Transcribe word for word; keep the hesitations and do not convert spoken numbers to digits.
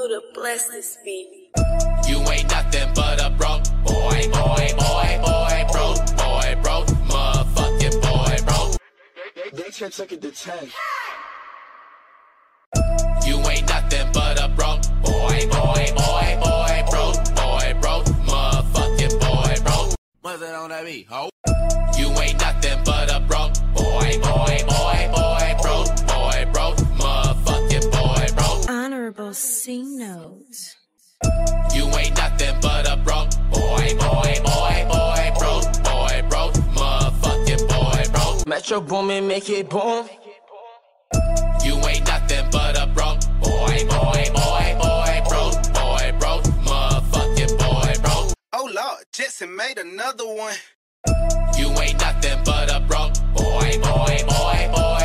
Buddha bless this beat. You ain't nothing but a broke boy, boy, boy, boy, broke boy, broke motherfucking boy, broke. They check took it to ten. You ain't nothing but a broke boy, boy, boy, boy, broke boy, broke motherfucking boy, broke. What's that on that beat, ho? You ain't nothing but a broke boy, boy, boy, boy, broke boy, broke motherfucking boy, broke. Honorable C note. You ain't nothing but a broke boy, boy, boy, boy, broke boy, broke motherfucking boy, broke. Metro Boomin, make it boom. You ain't nothing but a broke boy, boy, boy, boy, broke boy, broke motherfucking boy, broke. Oh Lord, Jetson made another one. You ain't nothing but a broke boy, boy, boy, boy.